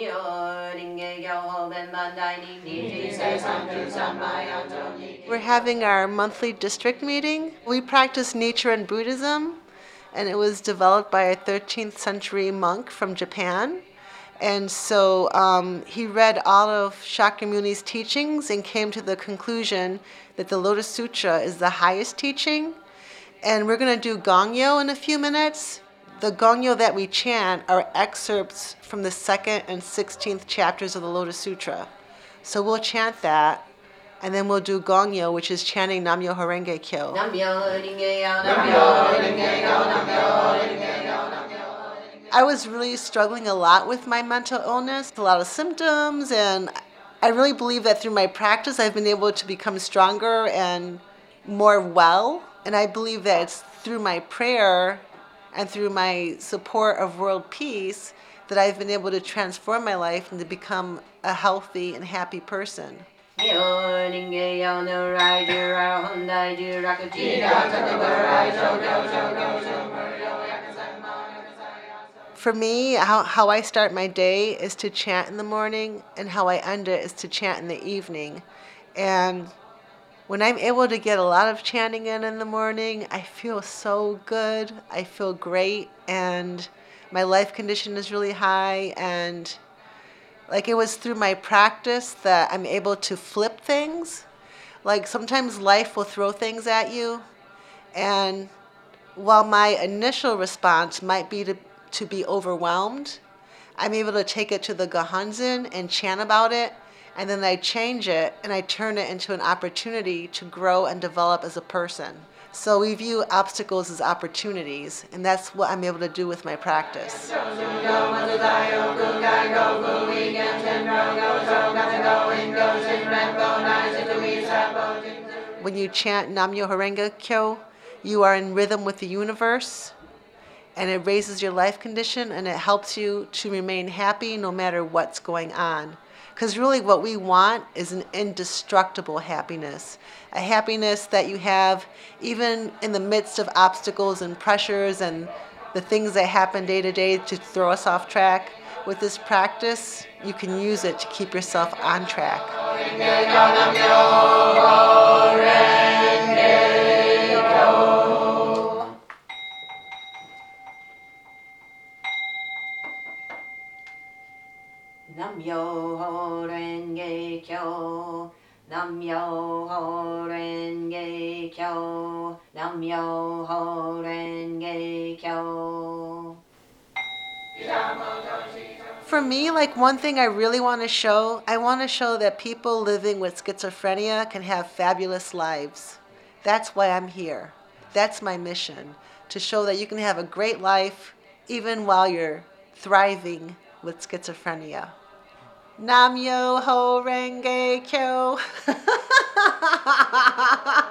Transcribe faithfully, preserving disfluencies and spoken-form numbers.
We're having our monthly district meeting. We practice Nichiren Buddhism, and it was developed by a thirteenth century monk from Japan. And so um, he read all of Shakyamuni's teachings and came to the conclusion that the Lotus Sutra is the highest teaching. And we're going to do Gongyo in a few minutes. The Gongyo that we chant are excerpts from the second and sixteenth chapters of the Lotus Sutra. So we'll chant that, and then we'll do Gongyo, which is chanting Nam-myoho Renge Kyo. Nam-myoho Renge Kyo, Nam-myoho Renge Kyo, Nam-myoho Renge Kyo. I was really struggling a lot with my mental illness, a lot of symptoms, and I really believe that through my practice I've been able to become stronger and more well. And I believe that it's through my prayer and through my support of world peace that I've been able to transform my life and to become a healthy and happy person. For me, how, how I start my day is to chant in the morning, and how I end it is to chant in the evening. And when I'm able to get a lot of chanting in in the morning, I feel so good. I feel great, and my life condition is really high. And like it was through my practice that I'm able to flip things. Like sometimes life will throw things at you, and while my initial response might be to to be overwhelmed, I'm able to take it to the Gohonzon and chant about it, and then I change it and I turn it into an opportunity to grow and develop as a person. So we view obstacles as opportunities, and that's what I'm able to do with my practice. When you chant Nam-myoho Renge Kyo, you are in rhythm with the universe, and it raises your life condition, and it helps you to remain happy no matter what's going on. Because really what we want is an indestructible happiness, a happiness that you have even in the midst of obstacles and pressures and the things that happen day to day to throw us off track. With this practice, you can use it to keep yourself on track. Nam-myoho Renge Kyo, Nam-myoho Renge Kyo, Nam-myoho Renge Kyo. For me, like one thing I really want to show, I want to show that people living with schizophrenia can have fabulous lives. That's why I'm here. That's my mission, to show that you can have a great life even while you're thriving with schizophrenia. Nam-myoho Renge Kyo.